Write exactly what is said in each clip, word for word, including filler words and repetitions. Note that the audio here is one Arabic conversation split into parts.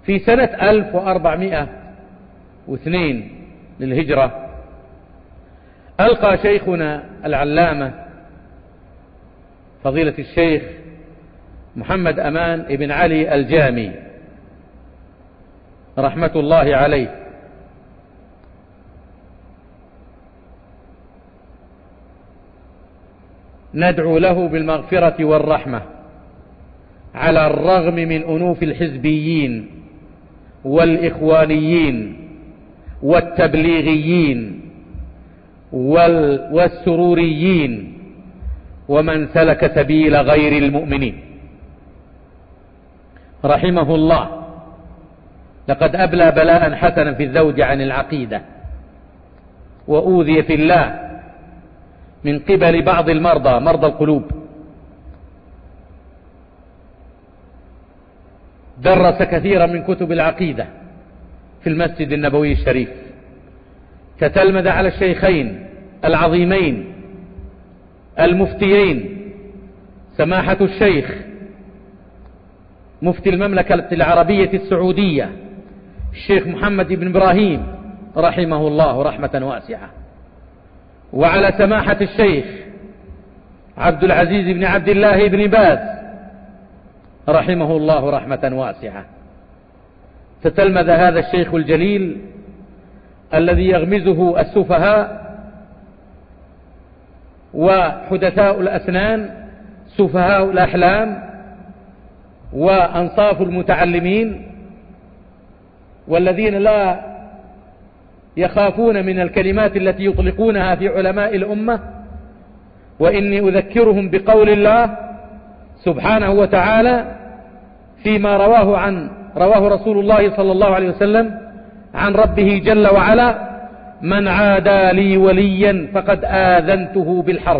في سنة ألف وأربعمائة واثنين للهجرة ألقى شيخنا العلامة فضيلة الشيخ محمد أمان ابن علي الجامي رحمة الله عليه ندعو له بالمغفرة والرحمة على الرغم من أنوف الحزبيين والإخوانيين والتبليغيين والسروريين ومن سلك سبيل غير المؤمنين رحمه الله. لقد أبلى بلاء حسنا في الزوج عن العقيدة، وأوذي في الله من قبل بعض المرضى مرضى القلوب. درس كثيرا من كتب العقيدة في المسجد النبوي الشريف، تتلمذ على الشيخين العظيمين المفتيين سماحة الشيخ مفتي المملكة العربية السعودية الشيخ محمد بن إبراهيم رحمه الله رحمة واسعة، وعلى سماحة الشيخ عبد العزيز بن عبد الله بن باز رحمه الله رحمة واسعة. تتلمذ هذا الشيخ الجليل الذي يغمزه السفهاء وحدثاء الأسنان سفهاء الأحلام وأنصاف المتعلمين، والذين لا يخافون من الكلمات التي يطلقونها في علماء الأمة. وإني أذكرهم بقول الله سبحانه وتعالى فيما رواه عن رواه رسول الله صلى الله عليه وسلم عن ربه جل وعلا: من عادى لي وليا فقد آذنته بالحرب.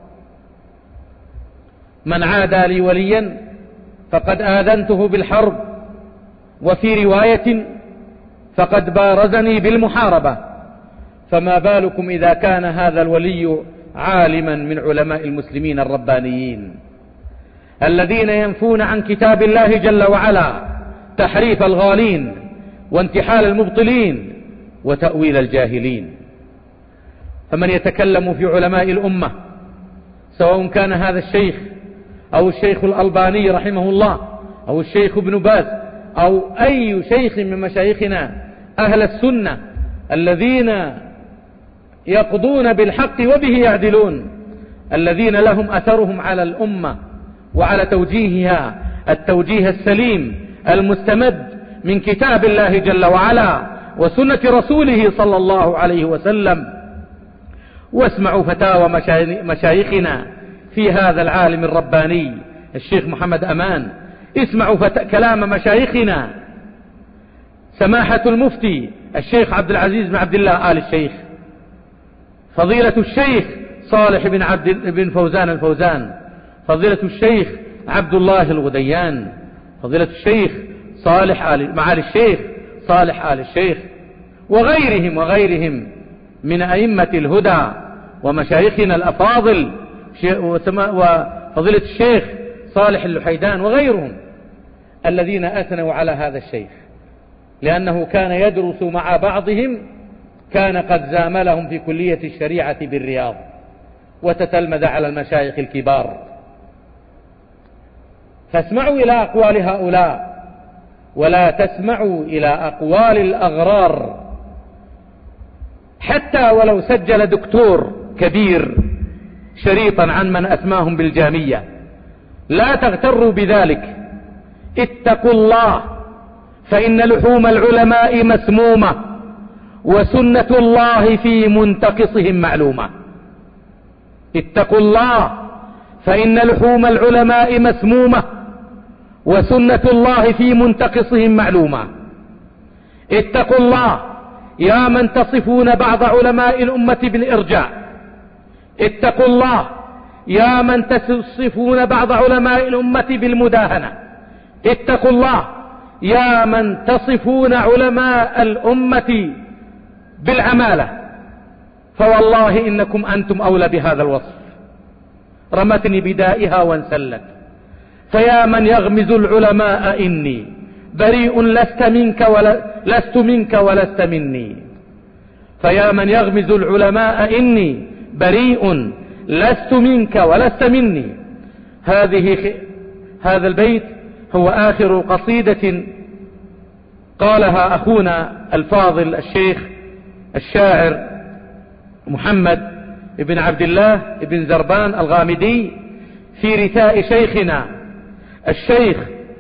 من عادى لي وليا فقد آذنته بالحرب، وفي رواية فقد بارزني بالمحاربة. فما بالكم إذا كان هذا الولي عالما من علماء المسلمين الربانيين الذين ينفون عن كتاب الله جل وعلا تحريف الغالين وانتحال المبطلين وتأويل الجاهلين. فمن يتكلم في علماء الأمة سواء كان هذا الشيخ أو الشيخ الألباني رحمه الله أو الشيخ ابن باز أو أي شيخ من مشايخنا أهل السنة الذين يقضون بالحق وبه يعدلون، الذين لهم أثرهم على الأمة وعلى توجيهها التوجيه السليم المستمد من كتاب الله جل وعلا وسنة رسوله صلى الله عليه وسلم. واسمعوا فتاوى مشايخنا في هذا العالم الرباني الشيخ محمد أمان، اسمعوا فت... كلام مشايخنا سماحة المفتي الشيخ عبد العزيز بن عبد الله آل الشيخ، فضيلة الشيخ صالح بن عبد بن فوزان الفوزان، فضيلة الشيخ عبد الله الغديان، فضيلة الشيخ صالح آل معالي الشيخ صالح آل الشيخ، وغيرهم وغيرهم من أئمة الهدى ومشايخنا الأفاضل، وفضيلة الشيخ صالح اللحيدان وغيرهم الذين أثنوا على هذا الشيخ، لأنه كان يدرس مع بعضهم، كان قد زاملهم في كلية الشريعة بالرياض وتتلمذ على المشايخ الكبار. فاسمعوا إلى أقوال هؤلاء ولا تسمعوا إلى أقوال الأغرار، حتى ولو سجل دكتور كبير شريطا عن من أسماهم بالجامية. لا تغتروا بذلك، اتقوا الله، فإن لحوم العلماء مسمومة وسنة الله في منتقصهم معلومة. اتقوا الله، فإن لحوم العلماء مسمومة وسنة الله في منتقصهم معلومة. اتقوا الله يا من تصفون بعض علماء الأمة بالإرجاء، اتقوا الله يا من تصفون بعض علماء الأمة بالمداهنة، اتقوا الله يا من تصفون علماء الأمة بالعمالة، فوالله إنكم أنتم أولى بهذا الوصف. رمتني بدائها وانسلت، فيا من يغمز العلماء إني بريء لست منك ولا لست منك ولست مني. فيا من يغمز العلماء إني بريء لست منك ولست مني. هذه هذا البيت هو آخر قصيدة قالها أخونا الفاضل الشيخ الشاعر محمد بن عبد الله بن زربان الغامدي في رثاء شيخنا الشيخ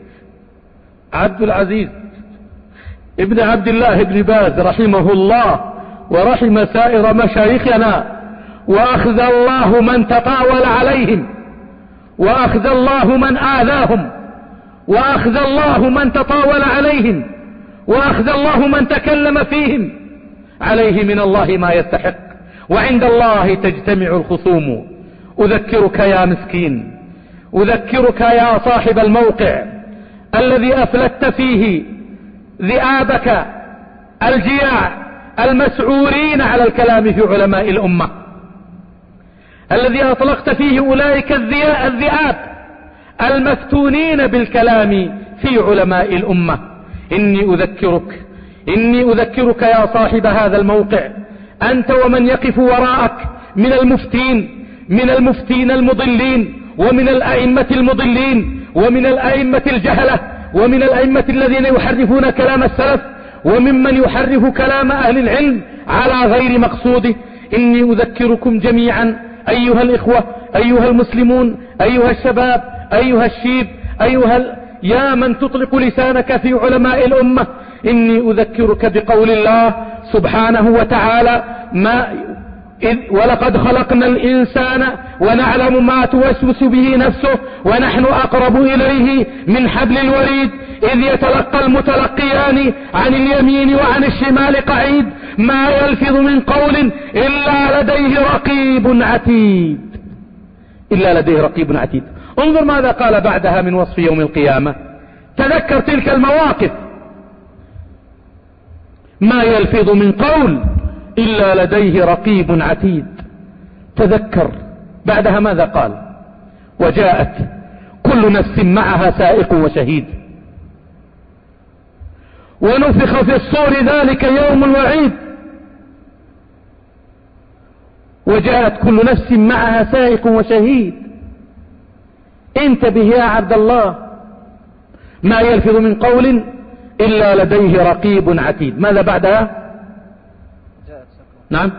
عبد العزيز ابن عبد الله بن باز رحمه الله ورحم سائر مشايخنا، وأخذ الله من تطاول عليهم، وأخذ الله من آذاهم، وأخذ الله من تطاول عليهم، وأخذ الله من تكلم فيهم. عليه من الله ما يستحق، وعند الله تجتمع الخصوم. أذكرك يا مسكين، أذكرك يا صاحب الموقع الذي أفلت فيه ذئابك الجياع المسعورين على الكلام في علماء الأمة، الذي أطلقت فيه أولئك الذئاب المفتونين بالكلام في علماء الأمة. إني أذكرك إني أذكرك يا صاحب هذا الموقع، أنت ومن يقف وراءك من المفتين من المفتين المضلين، ومن الأئمة المضلين، ومن الأئمة الجهلة، ومن الأئمة الذين يحرفون كلام السلف، وممن يحرف كلام أهل العلم على غير مقصوده. إني أذكركم جميعا أيها الإخوة، أيها المسلمون، أيها الشباب، أيها الشيب، أيها ال... يا من تطلق لسانك في علماء الأمة، إني أذكرك بقول الله سبحانه وتعالى ما إذ ولقد خلقنا الإنسان ونعلم ما توسوس به نفسه ونحن أقرب إليه من حبل الوريد إذ يتلقى المتلقيان عن اليمين وعن الشمال قعيد ما يلفظ من قول إلا لديه رقيب عتيد. إلا لديه رقيب عتيد. انظر ماذا قال بعدها من وصف يوم القيامة. تذكر تلك المواقف. ما يلفظ من قول إلا لديه رقيب عتيد. تذكر بعدها ماذا قال. وجاءت كل نفس معها سائق وشهيد ونفخ في الصور ذلك يوم الوعيد. وجاءت كل نفس معها سائق وشهيد. انتبه يا عبد الله. ما يلفظ من قول إلا لديه رقيب عتيد. ماذا بعدها. نعم.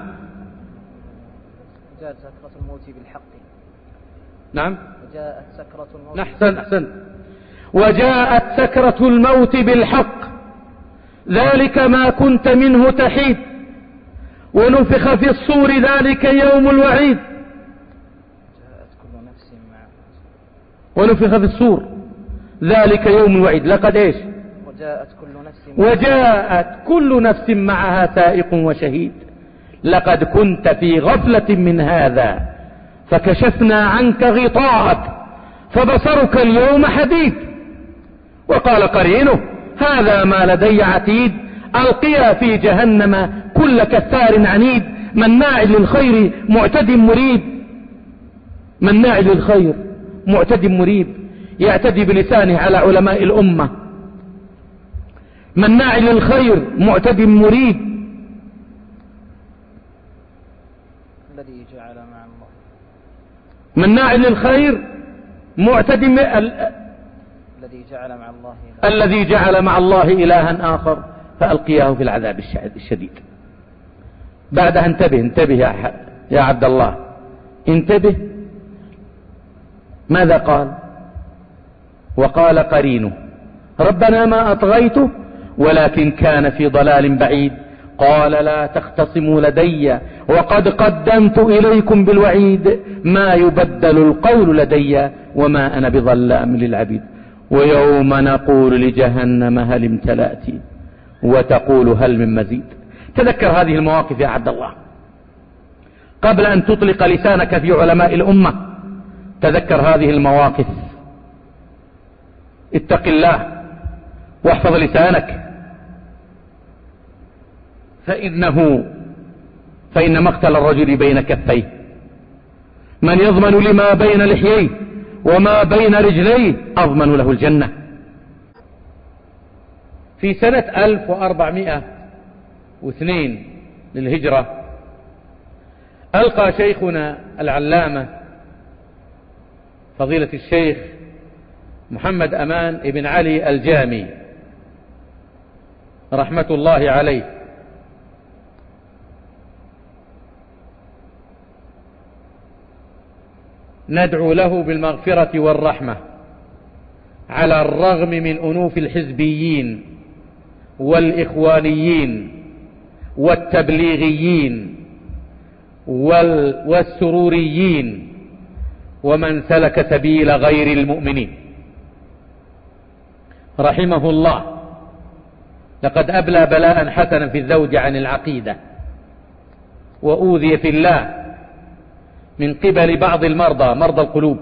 وجاءت سكرة الموت بالحق. نعم. وجاءت سكرة الموت. أحسن أحسن. وجاءت سكرة الموت بالحق ذلك ما كنت منه تحيد ونفخ في الصور ذلك يوم الوعيد. جاءت كل نفس معها. ونفخ في الصور ذلك يوم الوعيد. لقد ايش. وجاءت كل نفس وجاءت كل نفس معها سائق وشهيد. لقد كنت في غفلة من هذا فكشفنا عنك غطاءك فبصرك اليوم حديد. وقال قرينه هذا ما لدي عتيد. ألقيا في جهنم كل كفار عنيد مناع للخير معتد مريب. مناع للخير معتد مريب. يعتدي بلسانه على علماء الأمة. مناع للخير معتد مريب. الذي جعل مع الله. مناع للخير معتد م... ال... الذي جعل مع الله إله. الذي جعل مع الله إلها آخر فألقياه في العذاب الشديد. بعدها انتبه انتبه يا, ح... يا عبد الله انتبه. ماذا قال. وقال قرينه ربنا ما أطغيته ولكن كان في ضلال بعيد. قال لا تختصموا لدي وقد قدمت إليكم بالوعيد ما يبدل القول لدي وما أنا بظلام للعبيد. ويوم نقول لجهنم هل امتلأت وتقول هل من مزيد. تذكر هذه المواقف يا عبد الله قبل أن تطلق لسانك في علماء الأمة. تذكر هذه المواقف. اتق الله واحفظ لسانك فإنه فإن مقتل الرجل بين كفيه. من يضمن لما بين لحييه وما بين رجليه أضمن له الجنة. في سنة ألف وأربعمائة واثنين للهجرة ألقى شيخنا العلامة فضيلة الشيخ محمد أمان ابن علي الجامي رحمة الله عليه ندعو له بالمغفرة والرحمة على الرغم من أنوف الحزبيين والإخوانيين والتبليغيين والسروريين ومن سلك سبيل غير المؤمنين رحمه الله. لقد أبلى بلاء حسنا في الزوج عن العقيدة، وأوذي في الله من قبل بعض المرضى مرضى القلوب.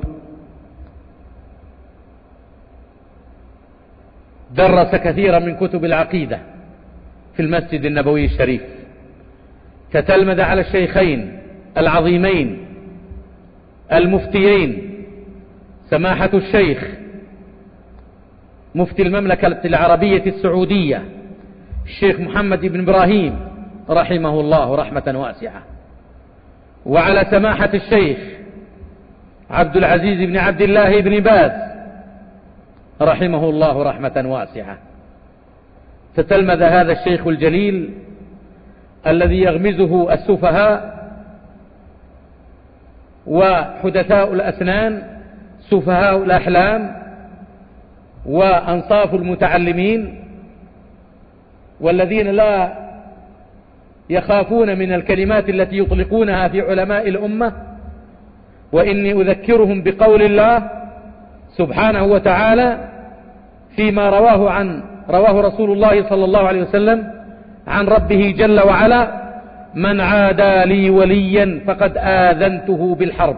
درس كثيرا من كتب العقيدة في المسجد النبوي الشريف، تتلمذ على الشيخين العظيمين المفتيين سماحة الشيخ مفتي المملكة العربية السعودية الشيخ محمد بن إبراهيم رحمه الله رحمة واسعة، وعلى سماحة الشيخ عبد العزيز بن عبد الله بن باز رحمه الله رحمة واسعة. تتلمذ هذا الشيخ الجليل الذي يغمزه السفهاء وحدثاء الأسنان سفهاء الأحلام وأنصاف المتعلمين، والذين لا يخافون من الكلمات التي يطلقونها في علماء الأمة. وإني أذكرهم بقول الله سبحانه وتعالى فيما رواه عن رواه رسول الله صلى الله عليه وسلم عن ربه جل وعلا: من عادى لي وليا فقد آذنته بالحرب.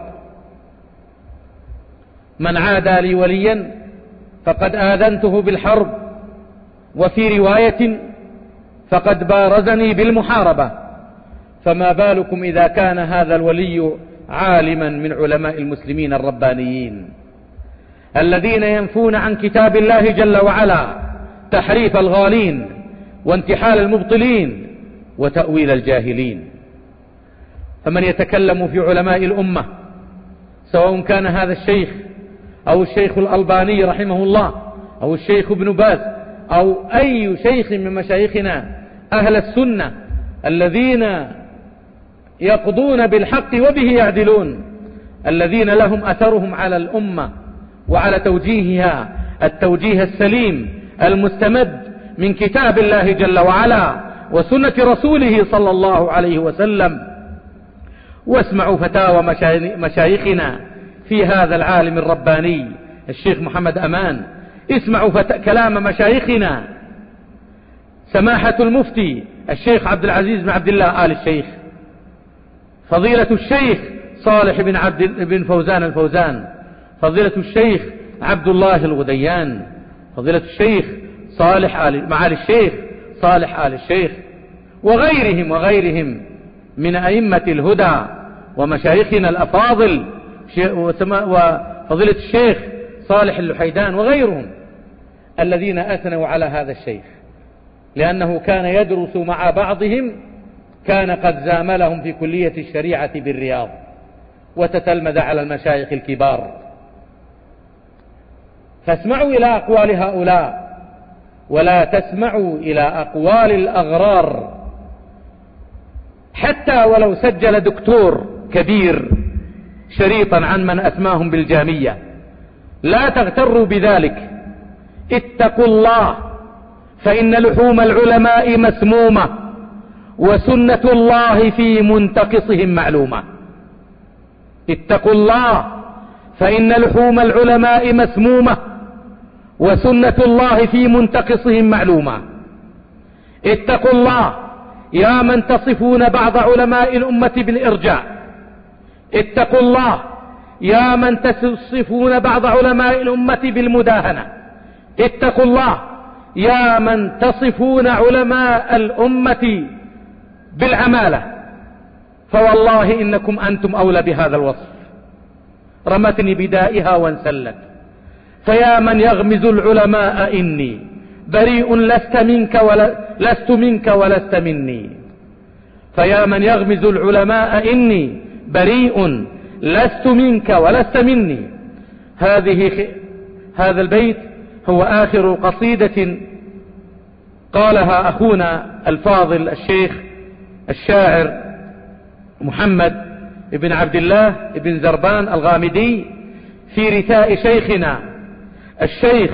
من عادى لي وليا فقد آذنته بالحرب، وفي رواية فقد بارزني بالمحاربة. فما بالكم إذا كان هذا الولي عالما من علماء المسلمين الربانيين الذين ينفون عن كتاب الله جل وعلا تحريف الغالين وانتحال المبطلين وتأويل الجاهلين. فمن يتكلم في علماء الأمة سواء كان هذا الشيخ أو الشيخ الألباني رحمه الله أو الشيخ ابن باز أو أي شيخ من مشايخنا أهل السنة الذين يقضون بالحق وبه يعدلون، الذين لهم أثرهم على الأمة وعلى توجيهها التوجيه السليم المستمد من كتاب الله جل وعلا وسنة رسوله صلى الله عليه وسلم. واسمعوا فتاوى مشايخنا في هذا العالم الرباني الشيخ محمد أمان، اسمعوا كلام مشايخنا سماحة المفتي الشيخ عبد العزيز بن عبد الله آل الشيخ، فضيلة الشيخ صالح بن عبد بن فوزان الفوزان، فضيلة الشيخ عبد الله الغديان، فضيلة الشيخ صالح آل معالي الشيخ صالح آل الشيخ، وغيرهم وغيرهم من أئمة الهدى ومشايخنا الأفاضل، وفضيلة الشيخ صالح اللحيدان وغيرهم الذين أثنوا على هذا الشيخ، لأنه كان يدرس مع بعضهم، كان قد زاملهم في كلية الشريعة بالرياض، وتتلمذ على المشايخ الكبار. فاسمعوا إلى أقوال هؤلاء ولا تسمعوا إلى أقوال الأغرار، حتى ولو سجل دكتور كبير شريطا عن من أسماهم بالجامية، لا تغتروا بذلك. اتقوا الله، فإن لحوم العلماء مسمومة، وسنة الله في منتقصهم معلومة. اتقوا الله، فإن لحوم العلماء مسمومة، وسنة الله في منتقصهم معلومة. اتقوا الله يا من تصفون بعض علماء الأمة بالإرجاء، اتقوا الله يا من تصفون بعض علماء الأمة بالمداهنة، اتقوا الله يا من تصفون علماء الأمة بالعمالة، فوالله إنكم أنتم أولى بهذا الوصف. رمتني بدائها وانسلت، فيا من يغمز العلماء إني بريء لست منك ولا لست منك ولست مني. فيا من يغمز العلماء إني بريء لست منك ولست مني. هذه هذا البيت هو آخر قصيدة قالها أخونا الفاضل الشيخ الشاعر محمد بن عبد الله بن زربان الغامدي في رثاء شيخنا الشيخ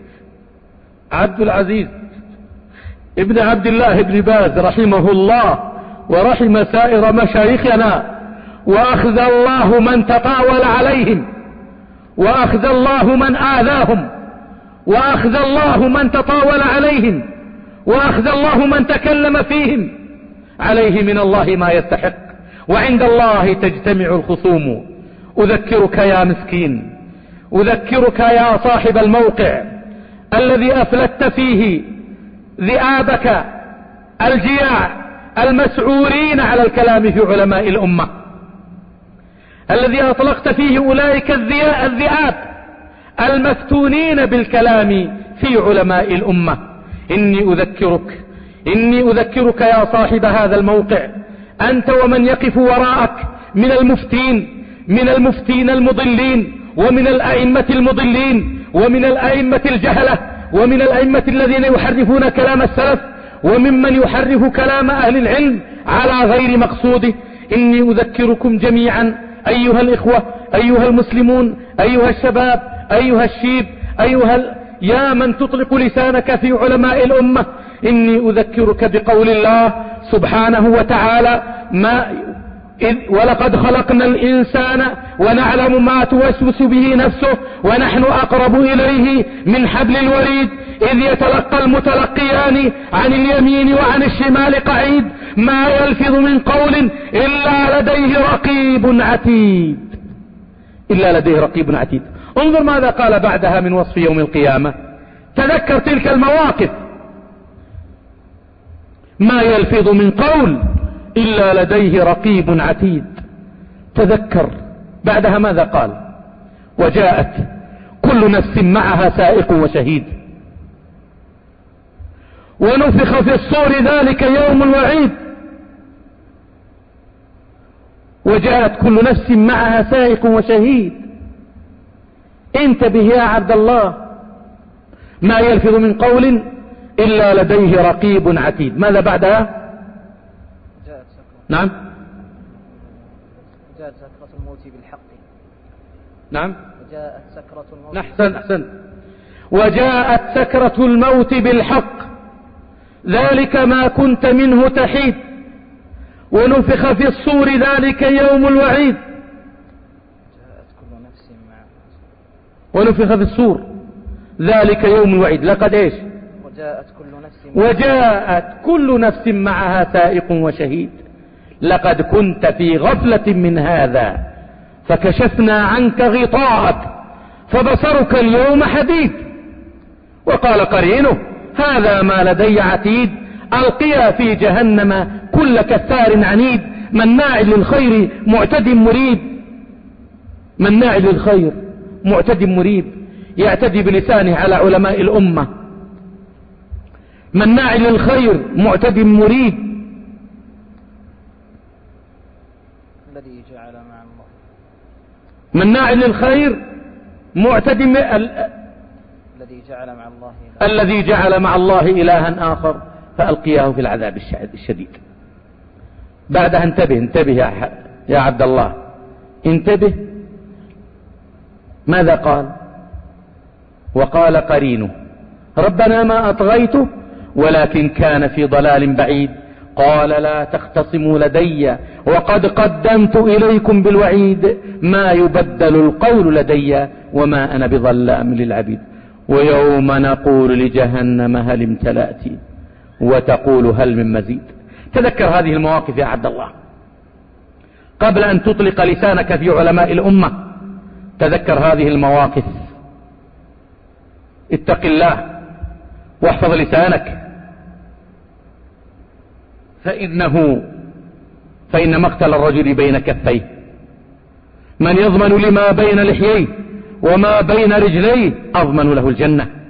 عبد العزيز ابن عبد الله بن باز رحمه الله ورحم سائر مشايخنا، وأخذ الله من تطاول عليهم، وأخذ الله من آذاهم، وأخذ الله من تطاول عليهم، وأخذ الله من تكلم فيهم. عليه من الله ما يستحق، وعند الله تجتمع الخصوم. أذكرك يا مسكين، أذكرك يا صاحب الموقع الذي أفلت فيه ذئابك الجياع المسعورين على الكلام في علماء الأمة، الذي أطلقت فيه أولئك الذئاب المفتونين بالكلام في علماء الأمة. إني أذكرك إني أذكرك يا صاحب هذا الموقع، أنت ومن يقف وراءك من المفتين من المفتين المضلين، ومن الأئمة المضلين، ومن الأئمة الجهلة، ومن الأئمة الذين يحرفون كلام السلف، وممن يحرف كلام أهل العلم على غير مقصوده. إني أذكركم جميعا أيها الإخوة، أيها المسلمون، أيها الشباب، أيها الشيب، أيها ال... يا من تطلق لسانك في علماء الأمة، إني أذكرك بقول الله سبحانه وتعالى ما إذ ولقد خلقنا الإنسان ونعلم ما توسوس به نفسه ونحن أقرب إليه من حبل الوريد إذ يتلقى المتلقيان عن اليمين وعن الشمال قعيد ما يلفظ من قول إلا لديه رقيب عتيد. إلا لديه رقيب عتيد. انظر ماذا قال بعدها من وصف يوم القيامة. تذكر تلك المواقف. ما يلفظ من قول إلا لديه رقيب عتيد. تذكر بعدها ماذا قال. وجاءت كل نفس معها سائق وشهيد ونفخ في الصور ذلك يوم الوعيد. وجاءت كل نفس معها سائق وشهيد. انتبه يا عبد الله. ما يلفظ من قول إلا لديه رقيب عتيد. ماذا بعدها. نعم. جاءت سكرة الموت بالحق. نعم. وجاءت سكرة الموت. أحسن أحسن. وجاءت سكرة الموت بالحق ذلك ما كنت منه تحيد ونفخ في الصور ذلك يوم الوعيد. جاءت كل نفس معها. ونفخ في الصور ذلك يوم الوعيد. لقد ايش. وجاءت كل نفس معها. وجاءت كل نفس معها سائق وشهيد. لقد كنت في غفلة من هذا فكشفنا عنك غطاءك فبصرك اليوم حديد. وقال قرينه هذا ما لدي عتيد. ألقيا في جهنم كل كفار عنيد مناع للخير معتد مريب. مناع للخير معتد مريب. يعتدي بلسانه على علماء الأمة. مناع للخير معتد مريب. الذي جعل مع الله. مناع للخير معتد م... ال... الذي جعل مع الله إله. الذي جعل مع الله إلها آخر فألقياه في العذاب الشديد. بعدها انتبه انتبه يا, ح... يا عبد الله انتبه. ماذا قال. وقال قرينه ربنا ما أطغيته ولكن كان في ضلال بعيد. قال لا تختصموا لدي وقد قدمت إليكم بالوعيد ما يبدل القول لدي وما أنا بظلام للعبيد. ويوم نقول لجهنم هل امتلأت وتقول هل من مزيد. تذكر هذه المواقف يا عبد الله قبل أن تطلق لسانك في علماء الأمة. تذكر هذه المواقف. اتق الله واحفظ لسانك فإنه فإن مقتل الرجل بين كفيه. من يضمن لما بين لحييه وما بين رجليه أضمن له الجنة.